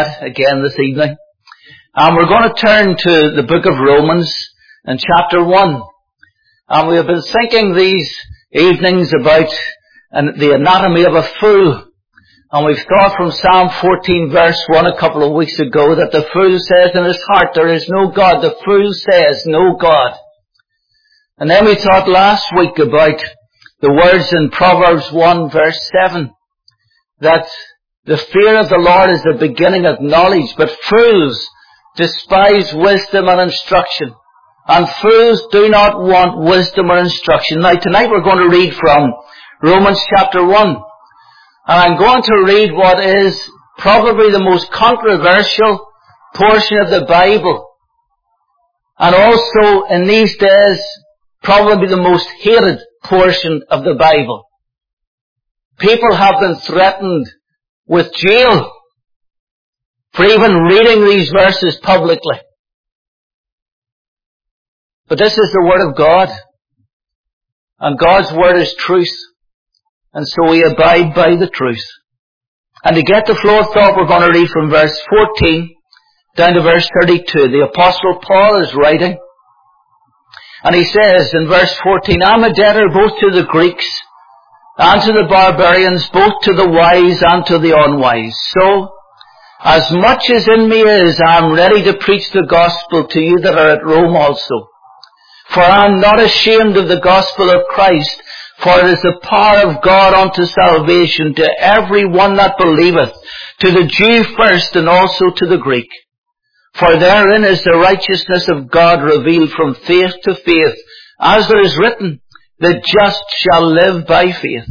that again this evening. And we're going to turn to the book of Romans in chapter 1. And we have been thinking these evenings about the anatomy of a fool. And we've thought from Psalm 14 verse 1 a couple of weeks ago that the fool says in his heart, there is no God. The fool says, no God. And then we thought last week about the words in Proverbs 1 verse 7, that the fear of the Lord is the beginning of knowledge, but fools despise wisdom and instruction. And fools do not want wisdom or instruction. Now tonight we're going to read from Romans chapter 1. And I'm going to read what is probably the most controversial portion of the Bible. And also in these days, probably the most hated portion of the Bible. People have been threatened with jail for even reading these verses publicly. But this is the Word of God. And God's Word is truth. And so we abide by the truth. And to get the flow of thought, we're going to read from verse 14 down to verse 32. The Apostle Paul is writing. And he says in verse 14, I'm a debtor both to the Greeks and to the barbarians, both to the wise and to the unwise. So, as much as in me is, I am ready to preach the gospel to you that are at Rome also. For I am not ashamed of the gospel of Christ, for it is the power of God unto salvation to every one that believeth, to the Jew first and also to the Greek. For therein is the righteousness of God revealed from faith to faith, as there is written, the just shall live by faith.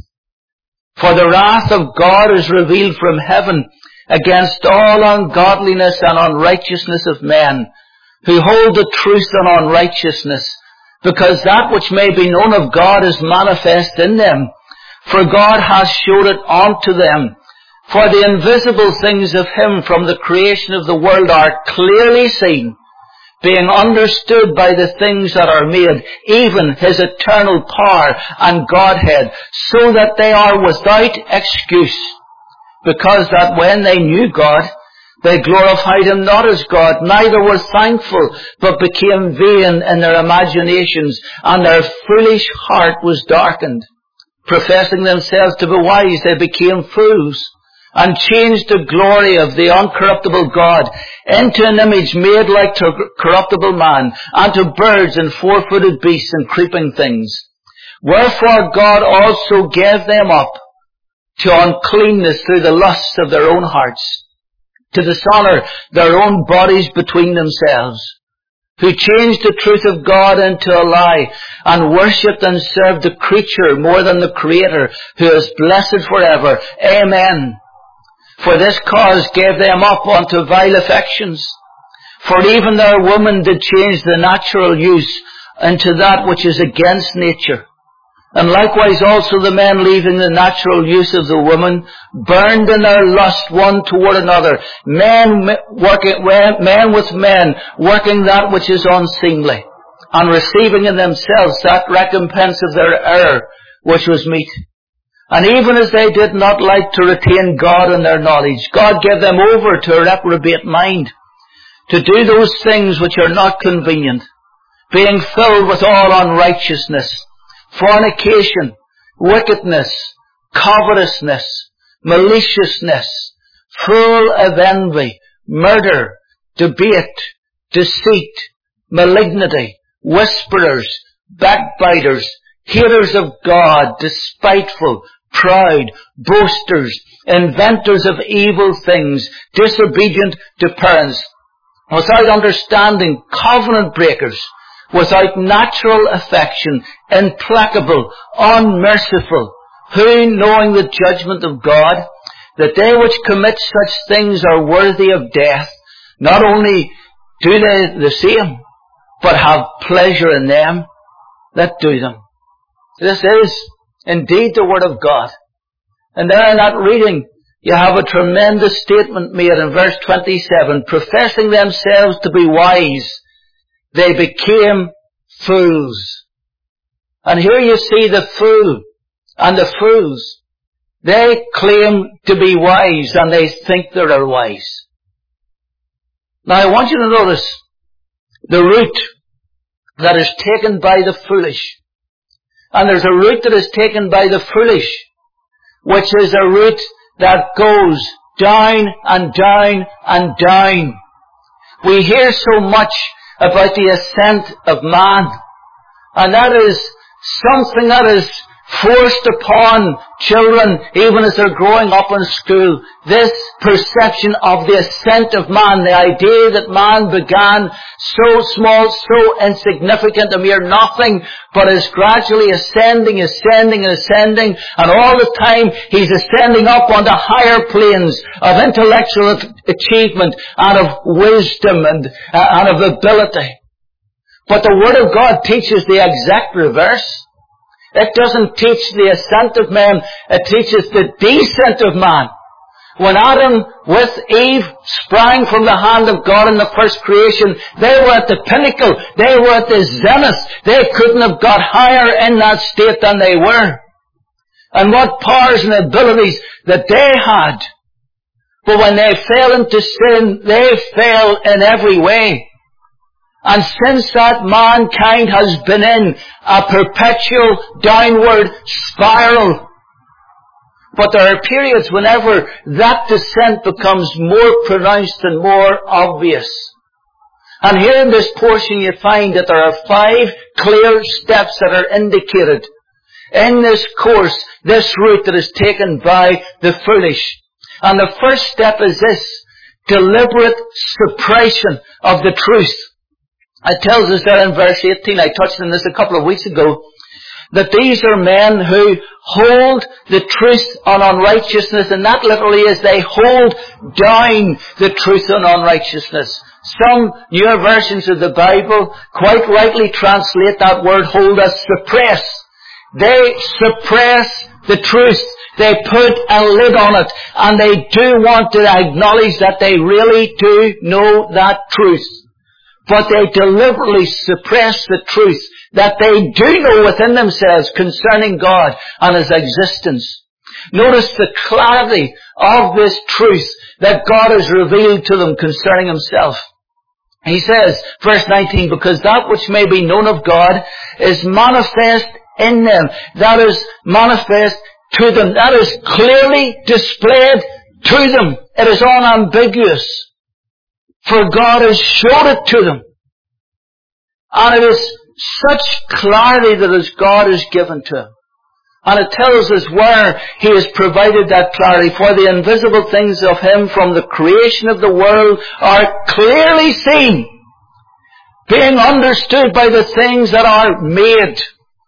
For the wrath of God is revealed from heaven against all ungodliness and unrighteousness of men, who hold the truth in unrighteousness, because that which may be known of God is manifest in them. For God hath showed it unto them. For the invisible things of Him from the creation of the world are clearly seen, being understood by the things that are made, even His eternal power and Godhead, so that they are without excuse, because that when they knew God, they glorified Him not as God, neither were thankful, but became vain in their imaginations, and their foolish heart was darkened. Professing themselves to be wise, they became fools, and changed the glory of the uncorruptible God into an image made like to corruptible man, and to birds and four-footed beasts and creeping things. Wherefore God also gave them up to uncleanness through the lusts of their own hearts, to dishonor their own bodies between themselves, who changed the truth of God into a lie, and worshipped and served the creature more than the Creator, who is blessed forever. Amen. For this cause gave them up unto vile affections. For even their woman did change the natural use into that which is against nature. And likewise also the men, leaving the natural use of the woman, burned in their lust one toward another, men with men, working that which is unseemly, and receiving in themselves that recompense of their error which was meet. And even as they did not like to retain God in their knowledge, God gave them over to a reprobate mind, to do those things which are not convenient, being filled with all unrighteousness, fornication, wickedness, covetousness, maliciousness, full of envy, murder, debate, deceit, malignity, whisperers, backbiters, haters of God, despiteful, proud, boasters, inventors of evil things, disobedient to parents, without understanding, covenant breakers, without natural affection, implacable, unmerciful, who, knowing the judgment of God, that they which commit such things are worthy of death, not only do they the same, but have pleasure in them that do them. This is indeed the Word of God. And there in that reading, you have a tremendous statement made in verse 27. Professing themselves to be wise, they became fools. And here you see the fool and the fools. They claim to be wise and they think they are wise. Now I want you to notice the route that is taken by the foolish. And there's a route that is taken by the foolish, which is a route that goes down and down and down. We hear so much about the ascent of man, and that is something that is forced upon children even as they're growing up in school. This perception of the ascent of man, the idea that man began so small, so insignificant, a mere nothing, but is gradually ascending, and all the time he's ascending up onto higher planes of intellectual achievement and of wisdom and of ability. But the Word of God teaches the exact reverse. It doesn't teach the ascent of man, it teaches the descent of man. When Adam with Eve sprang from the hand of God in the first creation, they were at the pinnacle, they were at the zenith. They couldn't have got higher in that state than they were. And what powers and abilities that they had. But when they fell into sin, they fell in every way. And since that, mankind has been in a perpetual downward spiral. But there are periods whenever that descent becomes more pronounced and more obvious. And here in this portion you find that there are 5 clear steps that are indicated in this course, this route that is taken by the foolish. And the first step is this: deliberate suppression of the truth. It tells us there in verse 18, I touched on this a couple of weeks ago, that these are men who hold the truth on unrighteousness, and that literally is they hold down the truth on unrighteousness. Some newer versions of the Bible quite rightly translate that word hold as suppress. They suppress the truth. They put a lid on it, and they do want to acknowledge that they really do know that truth. But they deliberately suppress the truth that they do know within themselves concerning God and His existence. Notice the clarity of this truth that God has revealed to them concerning Himself. He says, verse 19, because that which may be known of God is manifest in them. That is manifest to them. That is clearly displayed to them. It is unambiguous. For God has showed it to them. And it is such clarity that as God has given to them. And it tells us where He has provided that clarity. For the invisible things of Him from the creation of the world are clearly seen, being understood by the things that are made.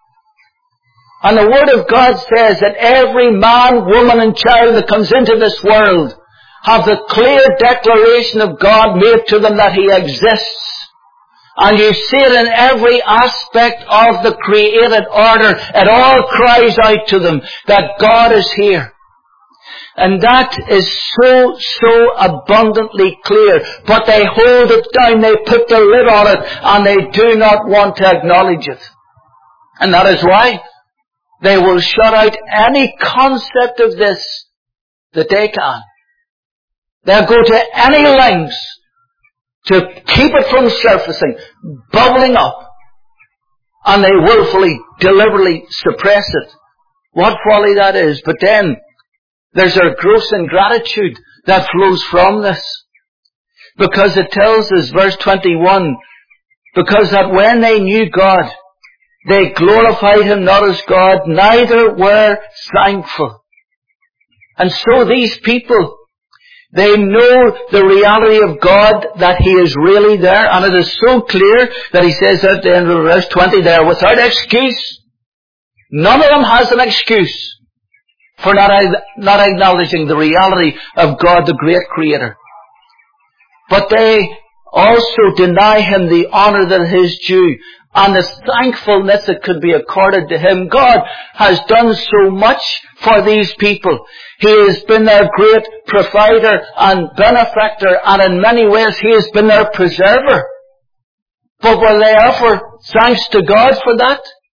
And the Word of God says that every man, woman and child that comes into this world have the clear declaration of God made to them that He exists. And you see it in every aspect of the created order. It all cries out to them that God is here. And that is so abundantly clear. But they hold it down, they put the lid on it, and they do not want to acknowledge it. And that is why they will shut out any concept of this that they can. They'll go to any lengths to keep it from surfacing, bubbling up, and they willfully, deliberately suppress it. What folly that is. But then there's a gross ingratitude that flows from this. Because it tells us, verse 21, because that when they knew God, they glorified Him not as God, neither were thankful. And so these people, they know the reality of God, that He is really there, and it is so clear that He says at the end of verse 20 there, without excuse. None of them has an excuse for not acknowledging the reality of God, the great Creator. But they also deny Him the honor that is due, and the thankfulness that could be accorded to Him. God has done so much for these people. He has been their great provider and benefactor, and in many ways He has been their preserver. But will they offer thanks to God for that?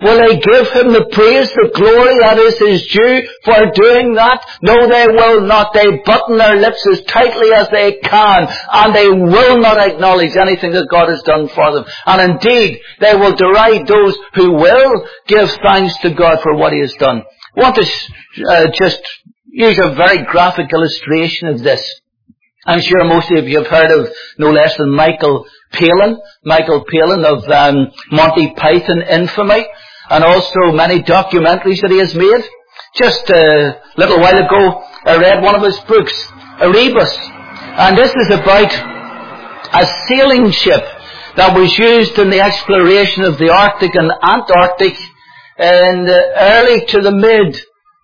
Will they give him the praise, the glory that is his due for doing that? No, they will not. They button their lips as tightly as they can, and they will not acknowledge anything that God has done for them. And indeed, they will deride those who will give thanks to God for what he has done. I want to just use a very graphic illustration of this. I'm sure most of you have heard of no less than Michael Palin of Monty Python infamy, and also many documentaries that he has made. Just a little while ago, I read one of his books, Erebus, and this is about a sailing ship that was used in the exploration of the Arctic and Antarctic in the early to the mid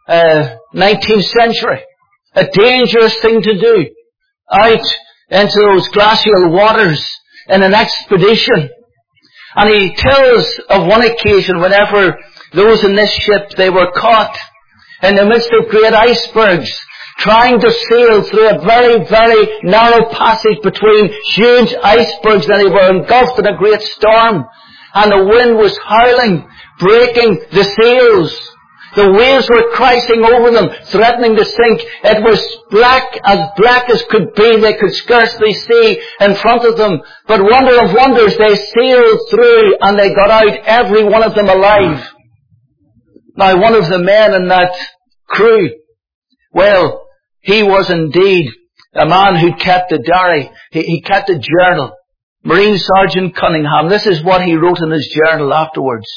19th century. A dangerous thing to do, out into those glacial waters in an expedition. And he tells of one occasion whenever those in this ship, they were caught in the midst of great icebergs, trying to sail through a very, very narrow passage between huge icebergs, and they were engulfed in a great storm. And the wind was howling, breaking the sails. The waves were crashing over them, threatening to sink. It was black as could be. They could scarcely see in front of them. But wonder of wonders, they sailed through and they got out, every one of them alive. Now, one of the men in that crew, well, he was indeed a man who kept a diary. He kept a journal. Marine Sergeant Cunningham, this is what he wrote in his journal afterwards.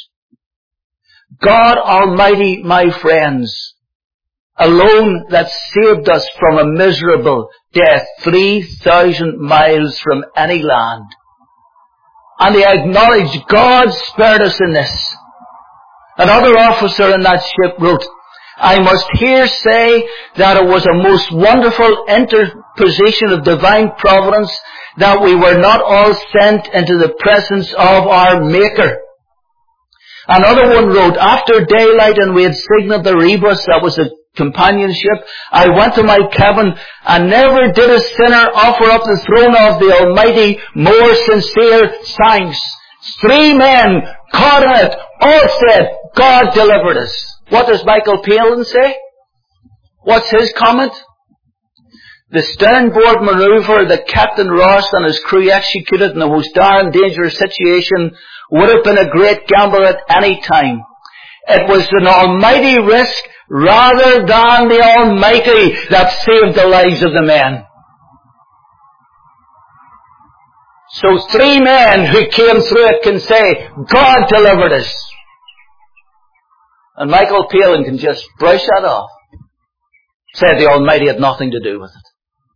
God Almighty, my friends, alone that saved us from a miserable death 3,000 miles from any land. And he acknowledged God spared us in this. Another officer in that ship wrote, I must here say that it was a most wonderful interposition of divine providence that we were not all sent into the presence of our Maker. Another one wrote, after daylight and we had signaled the Erebus, that was a companion ship, I went to my cabin, and never did a sinner offer up the throne of the Almighty more sincere thanks. 3 men caught in it, all said, God delivered us. What does Michael Palin say? What's his comment? The sternboard maneuver that Captain Ross and his crew executed in the most dire and dangerous situation would have been a great gamble at any time. It was an almighty risk rather than the Almighty that saved the lives of the men. So 3 men who came through it can say, God delivered us. And Michael Palin can just brush that off. Say the Almighty had nothing to do with it.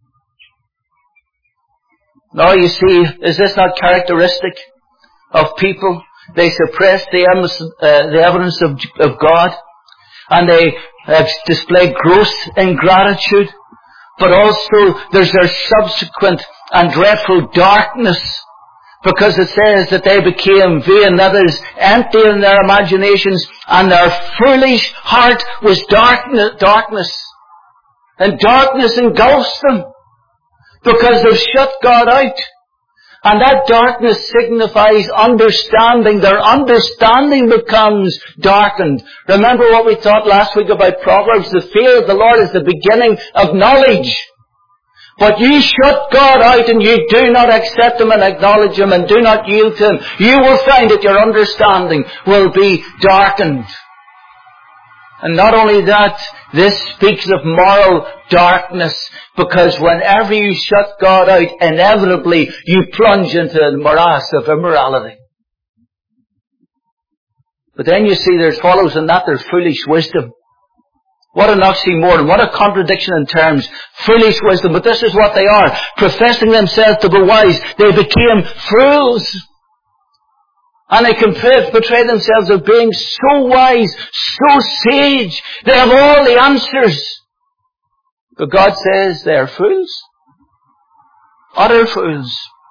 Now you see, is this not characteristic of people? They suppress the evidence of God, and they display gross ingratitude, but also there's their subsequent and dreadful darkness, because it says that they became vain, that is, empty in their imaginations, and their foolish heart was darkness. And darkness engulfs them, because they've shut God out. And that darkness signifies understanding. Their understanding becomes darkened. Remember what we taught last week about Proverbs? The fear of the Lord is the beginning of knowledge. But you shut God out and you do not accept Him and acknowledge Him and do not yield to Him, you will find that your understanding will be darkened. And not only that, this speaks of moral darkness, because whenever you shut God out, inevitably you plunge into the morass of immorality. But then you see follows in that there's foolish wisdom. What an oxymoron, what a contradiction in terms. Foolish wisdom, but this is what they are. Professing themselves to be wise, they became fools. And they can portray themselves as being so wise, so sage. They have all the answers. But God says they are fools. Utter fools.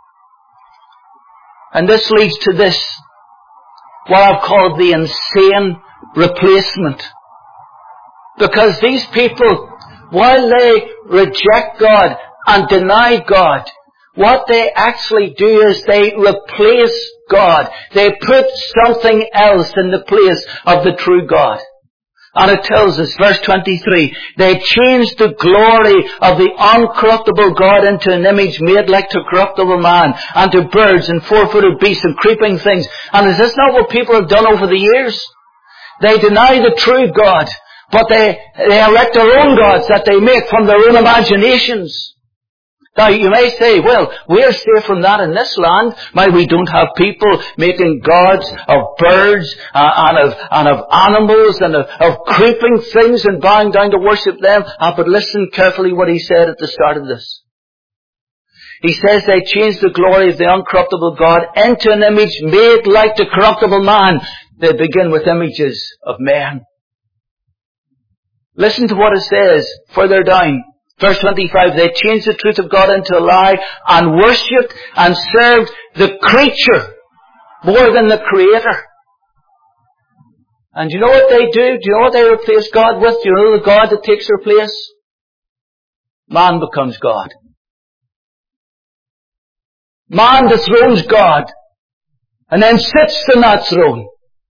And this leads to this, what I've called the insane replacement. Because these people, while they reject God and deny God, what they actually do is they replace God. They put something else in the place of the true God. And it tells us, verse 23, they changed the glory of the uncorruptible God into an image made like to corruptible man, and to birds and four-footed beasts and creeping things. And is this not what people have done over the years? They deny the true God, but they erect their own gods that they make from their own imaginations. Now you may say, well, we're safe from that in this land. Why, we don't have people making gods of birds and of animals and of creeping things and bowing down to worship them. But listen carefully what he said at the start of this. He says they changed the glory of the uncorruptible God into an image made like the corruptible man. They begin with images of men. Listen to what it says further down. Verse 25, they changed the truth of God into a lie and worshipped and served the creature more than the Creator. And do you know what they do? Do you know what they replace God with? Do you know the God that takes their place? Man becomes God. Man dethrones God and then sits in that throne.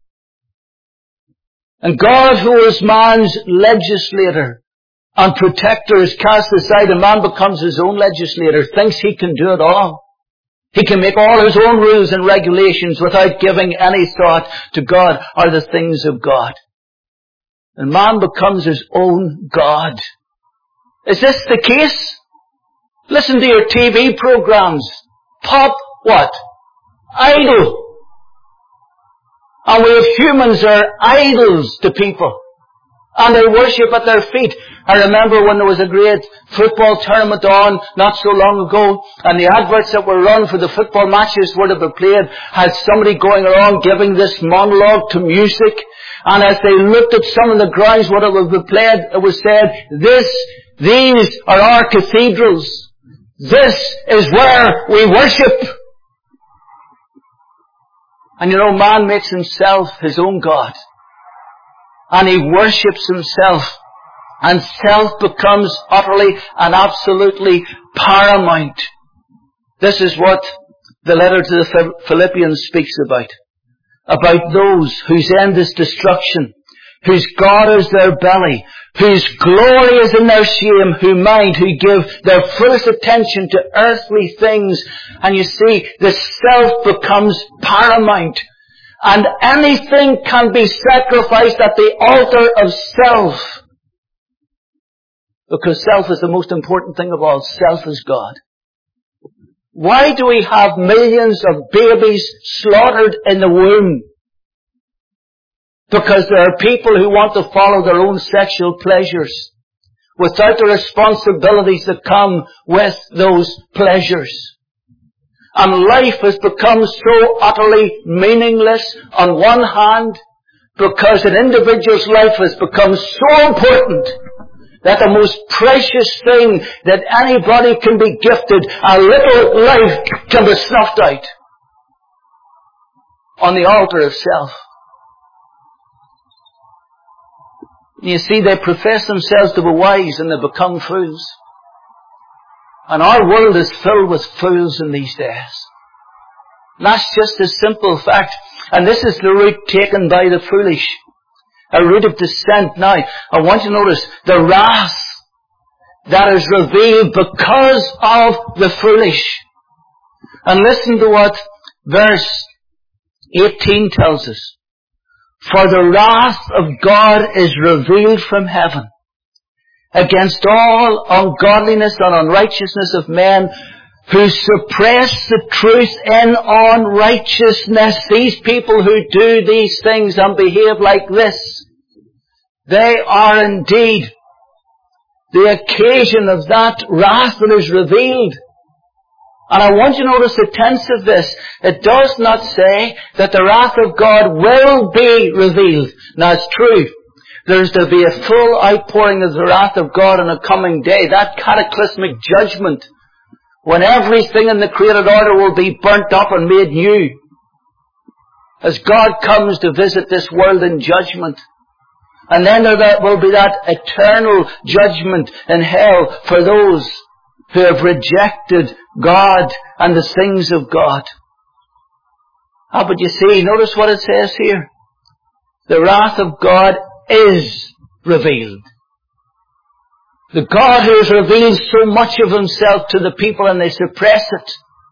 And God, who is man's legislator and protector, is cast aside, and man becomes his own legislator, thinks he can do it all. He can make all his own rules and regulations without giving any thought to God or the things of God. And man becomes his own God. Is this the case? Listen to your TV programs. Pop what? Idol. And we have humans that are idols to people. And they worship at their feet. I remember when there was a great football tournament on not so long ago, and the adverts that were run for the football matches were to be played had somebody going around giving this monologue to music. And as they looked at some of the grounds what it would be played, it was said, these are our cathedrals. This is where we worship. And you know, man makes himself his own God. And he worships himself. And self becomes utterly and absolutely paramount. This is what the letter to the Philippians speaks about. About those whose end is destruction, whose God is their belly, whose glory is in their shame, who give their fullest attention to earthly things. And you see, the self becomes paramount. And anything can be sacrificed at the altar of self. Because self is the most important thing of all. Self is God. Why do we have millions of babies slaughtered in the womb? Because there are people who want to follow their own sexual pleasures without the responsibilities that come with those pleasures. And life has become so utterly meaningless on one hand because an individual's life has become so important that the most precious thing that anybody can be gifted, a little life, can be snuffed out on the altar of self. You see, they profess themselves to be wise and they become fools. And our world is filled with fools in these days. And that's just a simple fact. And this is the route taken by the foolish. A route of descent. Now, I want you to notice the wrath that is revealed because of the foolish. And listen to what verse 18 tells us. For the wrath of God is revealed from heaven against all ungodliness and unrighteousness of men who suppress the truth in unrighteousness. These people who do these things and behave like this, they are indeed the occasion of that wrath that is revealed. And I want you to notice the tense of this. It does not say that the wrath of God will be revealed. Now it's true. There's to be a full outpouring of the wrath of God on a coming day. That cataclysmic judgment, when everything in the created order will be burnt up and made new. As God comes to visit this world in judgment. And then there will be that eternal judgment in hell for those who have rejected God and the things of God. But you see, notice what it says here. The wrath of God is revealed. The God who has revealed so much of himself to the people and they suppress it.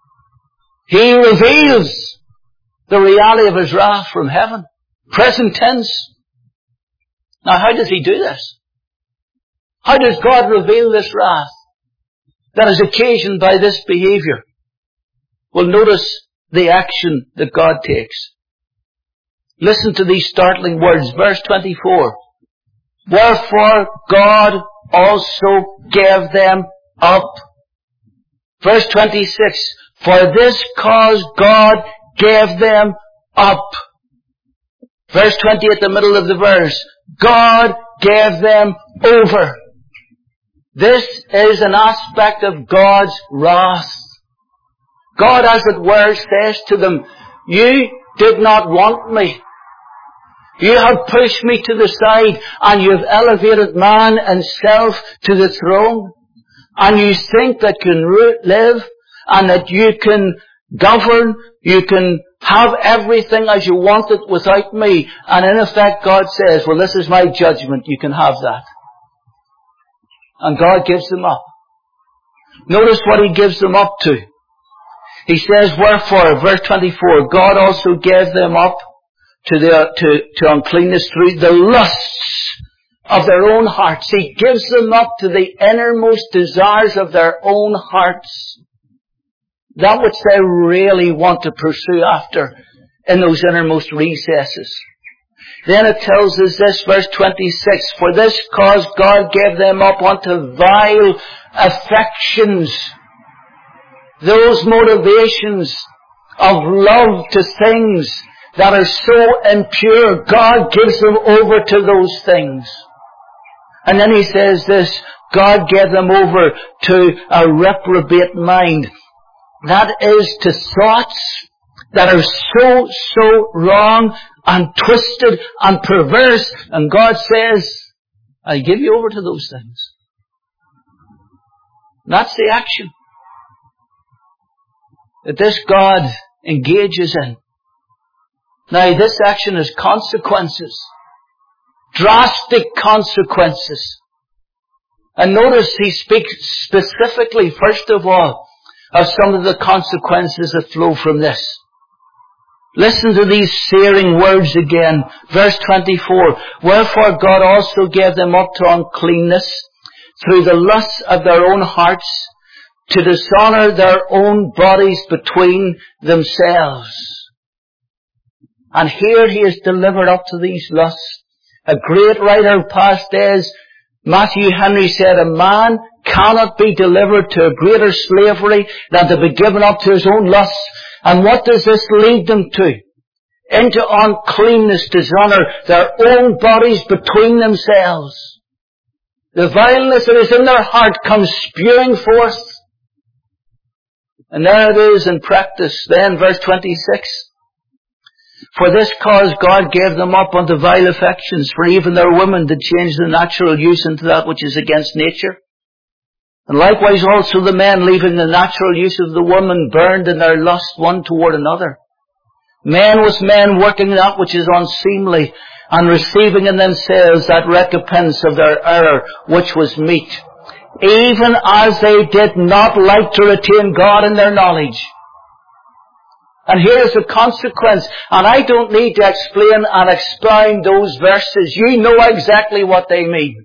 He reveals the reality of his wrath from heaven. Present tense. Now how does he do this? How does God reveal this wrath that is occasioned by this behavior? Well, notice the action that God takes. Listen to these startling words. Verse 24. Wherefore God also gave them up. Verse 26. For this cause God gave them up. Verse 20 at the middle of the verse. God gave them over. This is an aspect of God's wrath. God, as it were, says to them, you did not want me. You have pushed me to the side and you have elevated man and self to the throne. And you think that you can live and that you can govern, you can have everything as you want it without me. And in effect God says, well, this is my judgment, you can have that. And God gives them up. Notice what he gives them up to. He says, wherefore, verse 24, God also gave them up to uncleanness through the lusts of their own hearts. He gives them up to the innermost desires of their own hearts. That which they really want to pursue after in those innermost recesses. Then it tells us this, verse 26, for this cause God gave them up unto vile affections. Those motivations of love to things that are so impure, God gives them over to those things. And then he says this, God gave them over to a reprobate mind. That is to thoughts that are so wrong and twisted and perverse. And God says, I give you over to those things. That's the action that this God engages in. Now, this action has consequences. Drastic consequences. And notice he speaks specifically, first of all, of some of the consequences that flow from this. Listen to these searing words again. Verse 24. Wherefore God also gave them up to uncleanness through the lusts of their own hearts, to dishonor their own bodies between themselves. And here he is delivered up to these lusts. A great writer of past days, Matthew Henry, said, a man cannot be delivered to a greater slavery than to be given up to his own lusts. And what does this lead them to? Into uncleanness, dishonor their own bodies between themselves. The vileness that is in their heart comes spewing forth. And there it is in practice. Then verse 26. For this cause God gave them up unto vile affections, for even their women did change the natural use into that which is against nature. And likewise also the men, leaving the natural use of the woman, burned in their lust one toward another. Men with men, working that which is unseemly, and receiving in themselves that recompense of their error which was meet, even as they did not like to retain God in their knowledge. And here's the consequence, and I don't need to explain and expound those verses. You know exactly what they mean.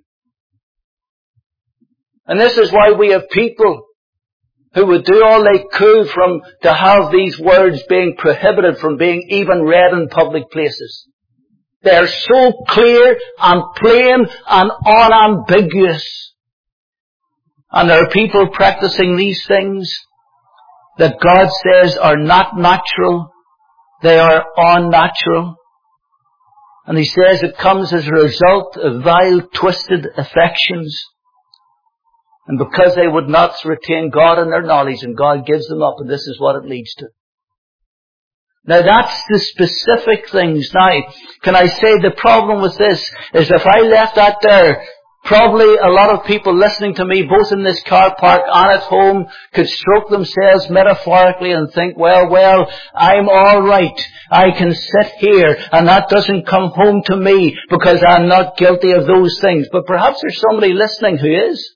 And this is why we have people who would do all they could to have these words being prohibited from being even read in public places. They are so clear and plain and unambiguous. And there are people practicing these things that God says are not natural. They are unnatural. And he says it comes as a result of vile, twisted affections. And because they would not retain God in their knowledge, and God gives them up, and this is what it leads to. Now that's the specific things. Now, can I say the problem with this is if I left that there Probably a lot of people listening to me, both in this car park and at home, could stroke themselves metaphorically and think, well, I'm all right. I can sit here and that doesn't come home to me because I'm not guilty of those things. But perhaps there's somebody listening who is.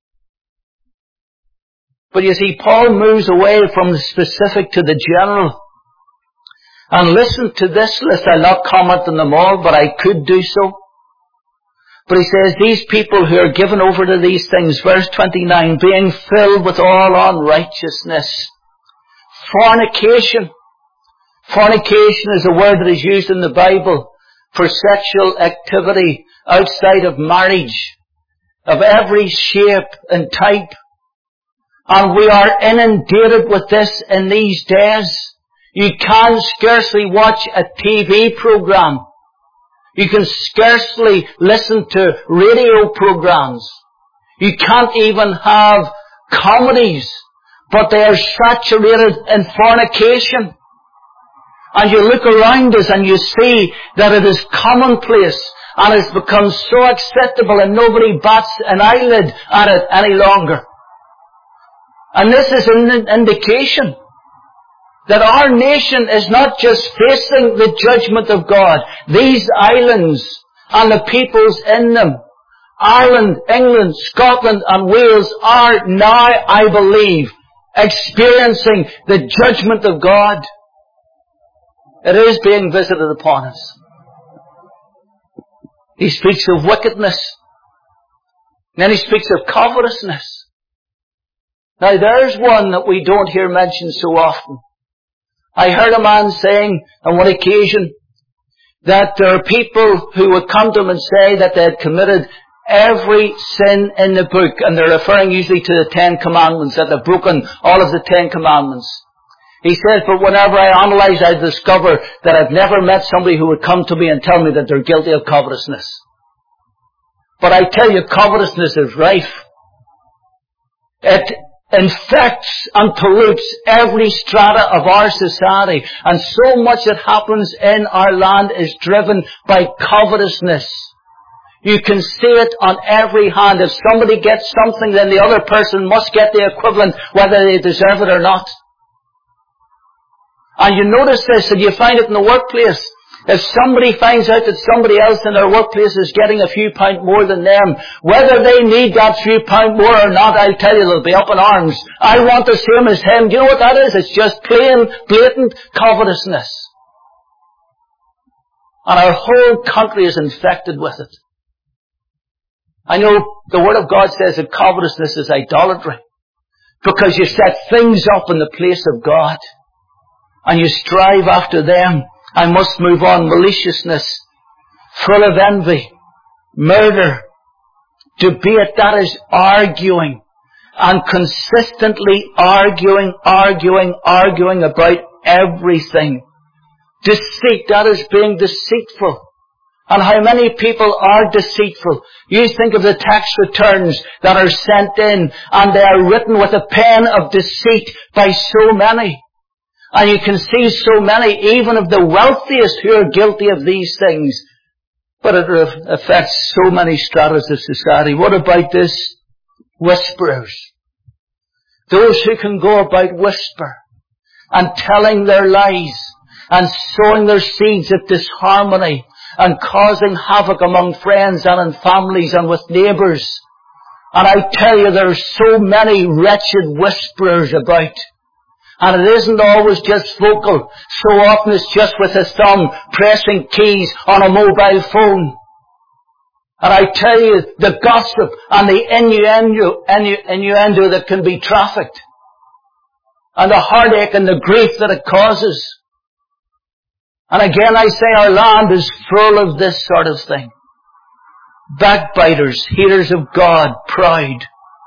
But you see, Paul moves away from the specific to the general. And listen to this list. I'll not comment on them all, but I could do so. But he says, these people who are given over to these things, verse 29, being filled with all unrighteousness. Fornication. Fornication is a word that is used in the Bible for sexual activity outside of marriage, of every shape and type. And we are inundated with this in these days. You can scarcely watch a TV program. You can scarcely listen to radio programs. You can't even have comedies, but they are saturated in fornication. And you look around us and you see that it is commonplace and it's become so acceptable and nobody bats an eyelid at it any longer. And this is an indication that our nation is not just facing the judgment of God. These islands and the peoples in them, Ireland, England, Scotland and Wales, are now, I believe, experiencing the judgment of God. It is being visited upon us. He speaks of wickedness. And then he speaks of covetousness. Now there's one that we don't hear mentioned so often. I heard a man saying on one occasion that there are people who would come to him and say that they had committed every sin in the book, and they're referring usually to the 10 Commandments, that they've broken all of the 10 Commandments. He says, but whenever I analyze, I discover that I've never met somebody who would come to me and tell me that they're guilty of covetousness. But I tell you, covetousness is rife. It infects and pollutes every strata of our society. And so much that happens in our land is driven by covetousness. You can see it on every hand. If somebody gets something, then the other person must get the equivalent, whether they deserve it or not. And you notice this, and you find it in the workplace. If somebody finds out that somebody else in their workplace is getting a few pound more than them, whether they need that few pound more or not, I'll tell you, they'll be up in arms. I want the same as him. Do you know what that is? It's just plain, blatant covetousness. And our whole country is infected with it. I know the Word of God says that covetousness is idolatry, because you set things up in the place of God, and you strive after them. I must move on. Maliciousness, full of envy, murder, debate, that is arguing, and consistently arguing about everything. Deceit, that is being deceitful. And how many people are deceitful? You think of the tax returns that are sent in, and they are written with a pen of deceit by so many. And you can see so many, even of the wealthiest, who are guilty of these things. But it affects so many stratas of society. What about this? Whisperers. Those who can go about whisper and telling their lies and sowing their seeds of disharmony and causing havoc among friends and in families and with neighbours. And I tell you, there are so many wretched whisperers about. And it isn't always just vocal. So often it's just with a thumb pressing keys on a mobile phone. And I tell you, the gossip and the innuendo that can be trafficked. And the heartache and the grief that it causes. And again I say our land is full of this sort of thing. Backbiters, haters of God, pride.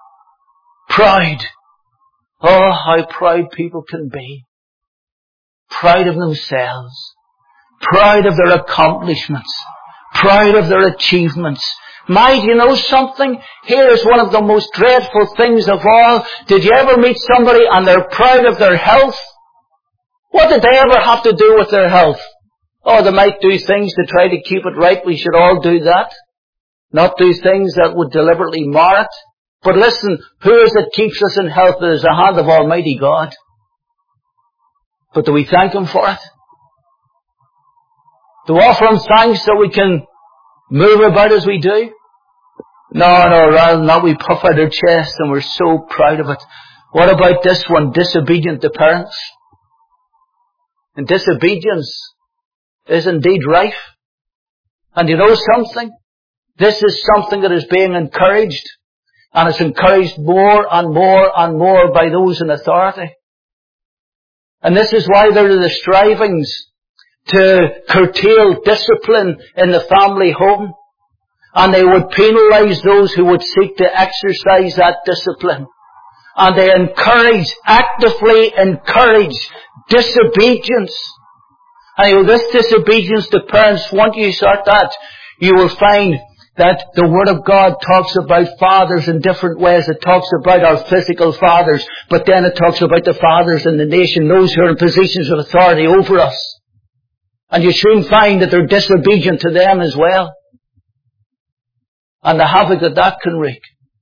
Pride. Oh, how proud people can be. Proud of themselves. Proud of their accomplishments. Proud of their achievements. Might you know something? Here is one of the most dreadful things of all. Did you ever meet somebody and they're proud of their health? What did they ever have to do with their health? Oh, they might do things to try to keep it right. We should all do that. not do things that would deliberately mar it. But listen, who is it keeps us in health? It is the hand of Almighty God. But do we thank Him for it? Do we offer Him thanks that we can move about as we do? No, rather than that we puff out our chest and we're so proud of it. What about this one? Disobedient to parents. And disobedience is indeed rife. And you know something? This is something that is being encouraged. And it's encouraged more and more and more by those in authority. And this is why there are the strivings to curtail discipline in the family home. And they would penalise those who would seek to exercise that discipline. And they actively encourage disobedience. And this disobedience to parents, once you start that, you will find that the Word of God talks about fathers in different ways. It talks about our physical fathers, but then it talks about the fathers in the nation, those who are in positions of authority over us. And you soon find that they're disobedient to them as well. And the havoc that can wreak.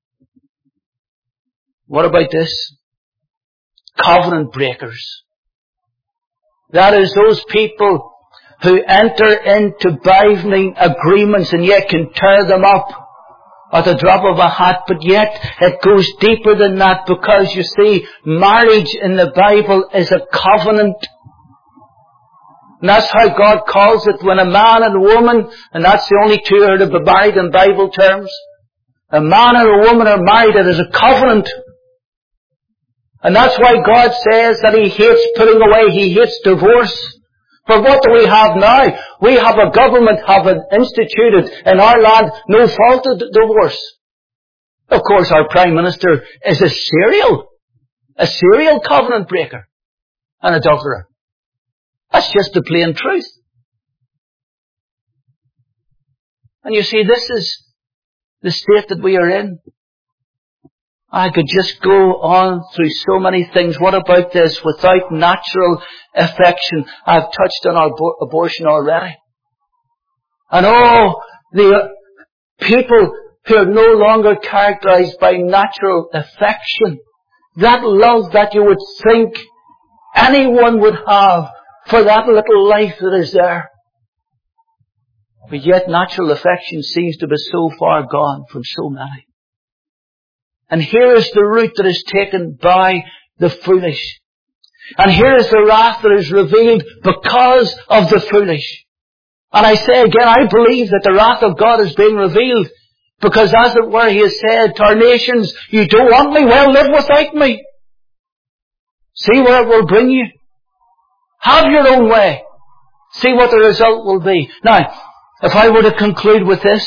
What about this? Covenant breakers. That is those people who enter into binding agreements and yet can tear them up at the drop of a hat, but yet it goes deeper than that, because you see, marriage in the Bible is a covenant. And that's how God calls it. When a man and a woman, and that's the only two who are to be married in Bible terms, a man and a woman are married, it is a covenant. And that's why God says that He hates putting away, He hates divorce. But what do we have now? We have a government having instituted in our land no fault of divorce. Of course, our Prime Minister is a serial covenant breaker and adulterer. That's just the plain truth. And you see, this is the state that we are in. I could just go on through so many things. What about this? Without natural affection. I've touched on abortion already. And the people who are no longer characterized by natural affection. That love that you would think anyone would have for that little life that is there. But yet natural affection seems to be so far gone from so many. And here is the route that is taken by the foolish. And here is the wrath that is revealed because of the foolish. And I say again, I believe that the wrath of God is being revealed because, as it were, He has said to our nations, you don't want me? Well, live without me. See where it will bring you. Have your own way. See what the result will be. Now, if I were to conclude with this,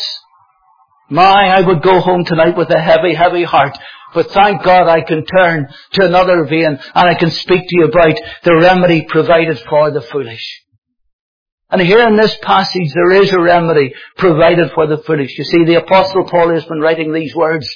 I would go home tonight with a heavy, heavy heart. But thank God I can turn to another vein and I can speak to you about the remedy provided for the foolish. And here in this passage there is a remedy provided for the foolish. You see, the Apostle Paul has been writing these words.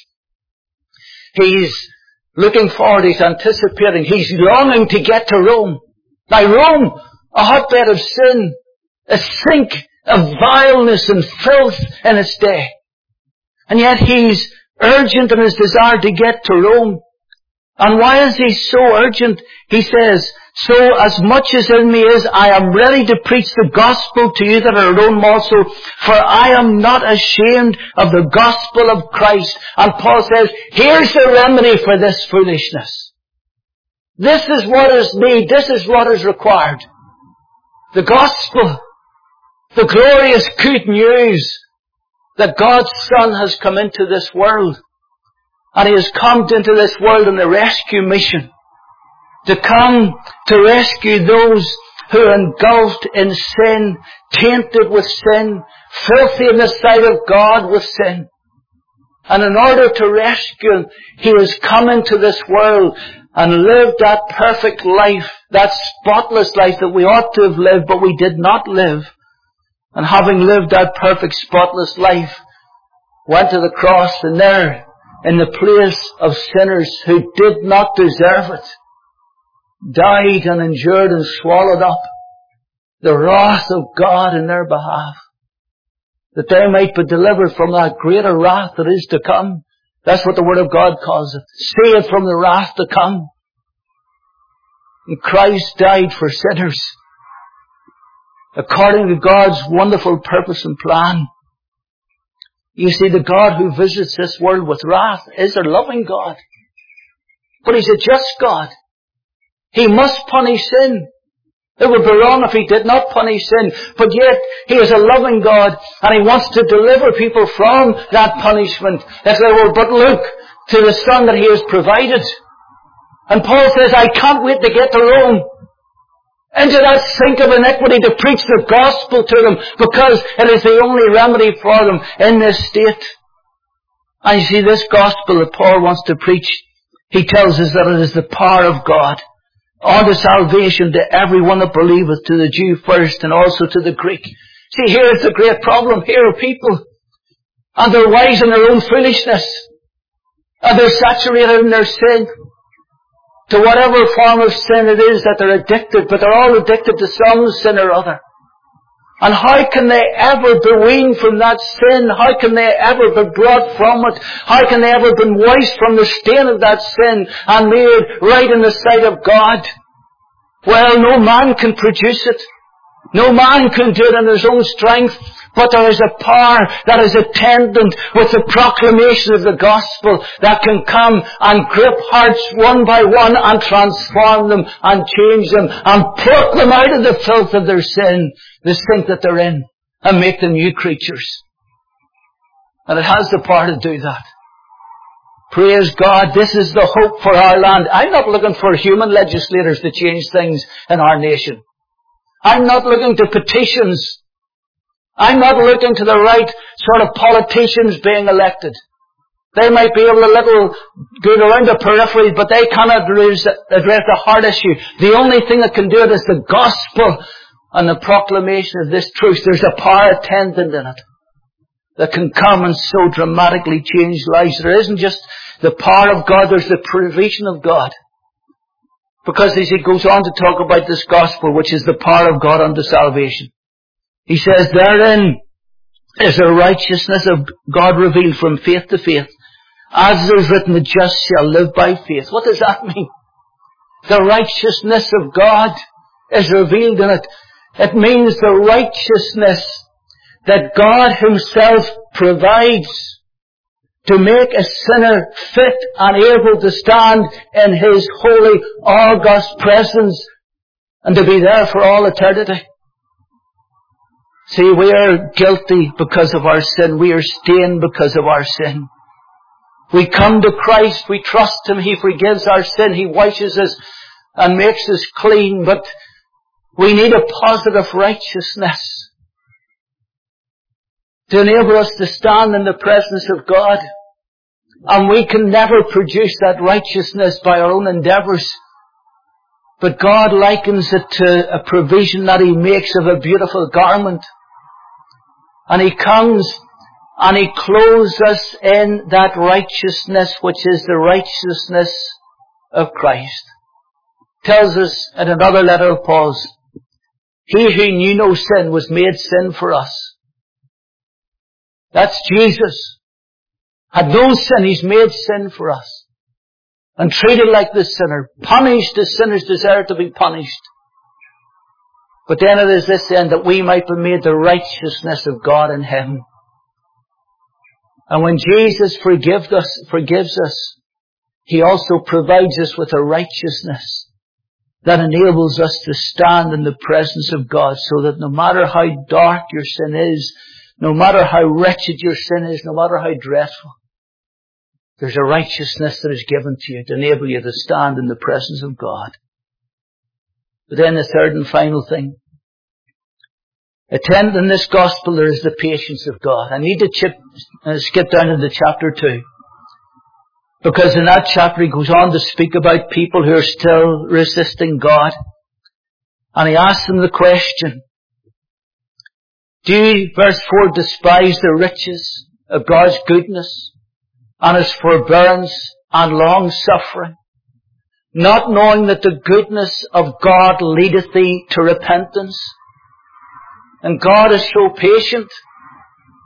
He's looking forward, he's anticipating, he's longing to get to Rome. Now Rome, a hotbed of sin, a sink of vileness and filth in its day. And yet he's urgent in his desire to get to Rome. And why is he so urgent? He says, so as much as in me is, I am ready to preach the gospel to you that are at Rome also, for I am not ashamed of the gospel of Christ. And Paul says, here's the remedy for this foolishness. This is what is needed. This is what is required. The gospel. The glorious good news that God's Son has come into this world. And He has come into this world on a rescue mission. To come to rescue those who are engulfed in sin, tainted with sin, filthy in the sight of God with sin. And in order to rescue them, He has come into this world and lived that perfect life, that spotless life that we ought to have lived, but we did not live. And having lived that perfect, spotless life, went to the cross, and there, in the place of sinners who did not deserve it, died and endured and swallowed up the wrath of God in their behalf. that they might be delivered from that greater wrath that is to come. That's what the Word of God calls it. Saved from the wrath to come. And Christ died for sinners, according to God's wonderful purpose and plan. You see, the God who visits this world with wrath is a loving God. But He's a just God. He must punish sin. It would be wrong if He did not punish sin. But yet, He is a loving God, and He wants to deliver people from that punishment. If they will but look to the Son that He has provided. And Paul says, I can't wait to get to Rome, into that sink of iniquity, to preach the gospel to them, because it is the only remedy for them in this state. And you see, this gospel that Paul wants to preach, he tells us that it is the power of God unto salvation to everyone that believeth, to the Jew first and also to the Greek. See, here is the great problem. Here are people, and they're wise in their own foolishness, and they're saturated in their sin, to whatever form of sin it is that they're addicted, but they're all addicted to some sin or other. And how can they ever be weaned from that sin? How can they ever be brought from it? How can they ever be washed from the stain of that sin and made right in the sight of God? Well, no man can produce it. No man can do it in his own strength. But there is a power that is attendant with the proclamation of the gospel that can come and grip hearts one by one and transform them and change them and pluck them out of the filth of their sin, the sink that they're in, and make them new creatures. And it has the power to do that. Praise God, this is the hope for our land. I'm not looking for human legislators to change things in our nation. I'm not looking to petitions. I'm not looking to the right sort of politicians being elected. They might be able to go around the periphery, but they cannot address the heart issue. The only thing that can do it is the gospel and the proclamation of this truth. There's a power attendant in it that can come and so dramatically change lives. There isn't just the power of God, there's the provision of God. Because as he goes on to talk about this gospel, which is the power of God unto salvation, he says, therein is the righteousness of God revealed from faith to faith. As it is written, the just shall live by faith. What does that mean? The righteousness of God is revealed in it. It means the righteousness that God Himself provides to make a sinner fit and able to stand in His holy, august presence and to be there for all eternity. See, we are guilty because of our sin. We are stained because of our sin. We come to Christ. We trust Him. He forgives our sin. He washes us and makes us clean. But we need a positive righteousness to enable us to stand in the presence of God. And we can never produce that righteousness by our own endeavours. But God likens it to a provision that He makes of a beautiful garment. And He comes and He clothes us in that righteousness, which is the righteousness of Christ. Tells us in another letter of Paul's, He who knew no sin was made sin for us. That's Jesus. Had no sin, He's made sin for us. And treated like the sinner. Punished as sinners deserve to be punished. But then it is this end, that we might be made the righteousness of God in Him. And when Jesus forgives us, He also provides us with a righteousness that enables us to stand in the presence of God, so that no matter how dark your sin is, no matter how wretched your sin is, no matter how dreadful, there's a righteousness that is given to you to enable you to stand in the presence of God. But then the third and final thing. Attendant in this gospel, there is the patience of God. I need to skip down into chapter 2. Because in that chapter he goes on to speak about people who are still resisting God. And he asks them the question, do you, verse 4, despise the riches of God's goodness and His forbearance and long suffering, not knowing that the goodness of God leadeth thee to repentance? And God is so patient.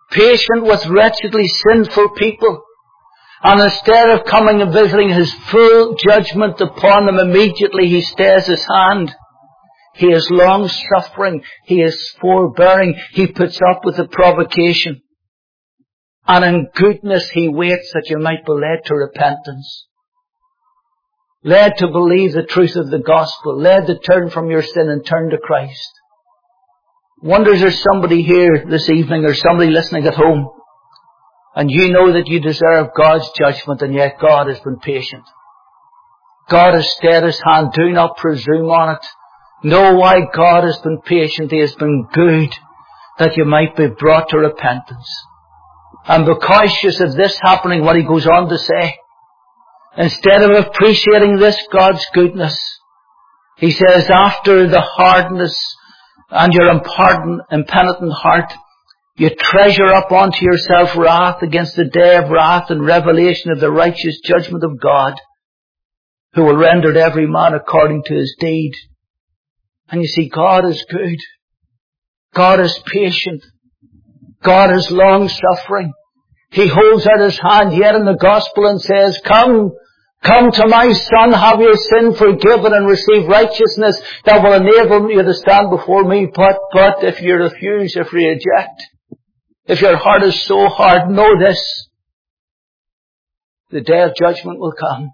patient with wretchedly sinful people. And instead of coming and visiting his full judgment upon them immediately, he stays his hand. He is long-suffering. He is forbearing. He puts up with the provocation. And in goodness he waits that you might be led to repentance. Led to believe the truth of the gospel. Led to turn from your sin and turn to Christ. Wonders there's somebody here this evening or somebody listening at home. And you know that you deserve God's judgment, and yet God has been patient. God has stayed his hand. Do not presume on it. Know why God has been patient. He has been good, that you might be brought to repentance. And be cautious of this happening, what he goes on to say. Instead of appreciating this God's goodness, he says, after the hardness and your impenitent heart, you treasure up unto yourself wrath against the day of wrath and revelation of the righteous judgment of God, who will render to every man according to his deed. And you see, God is good. God is patient. God is long-suffering. He holds out his hand yet in the gospel and says, come to my son, have your sin forgiven and receive righteousness that will enable you to stand before me. But if you refuse, if you reject, if your heart is so hard, know this. The day of judgment will come.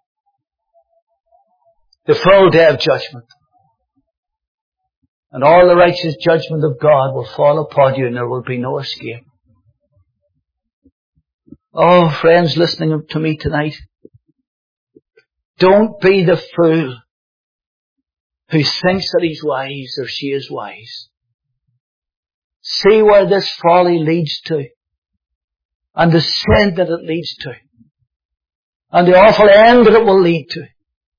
The full day of judgment. And all the righteous judgment of God will fall upon you, and there will be no escape. Oh, friends listening to me tonight, don't be the fool who thinks that he's wise or she is wise. See where this folly leads to, and the sin that it leads to, and the awful end that it will lead to.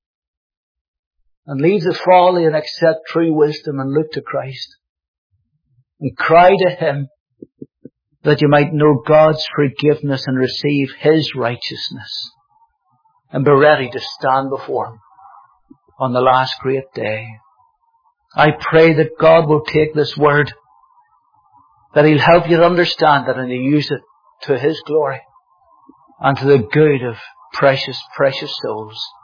And leave the folly and accept true wisdom and look to Christ. And cry to him that you might know God's forgiveness and receive his righteousness. And be ready to stand before him on the last great day. I pray that God will take this word, that he'll help you to understand it and to use it to his glory and to the good of precious, precious souls.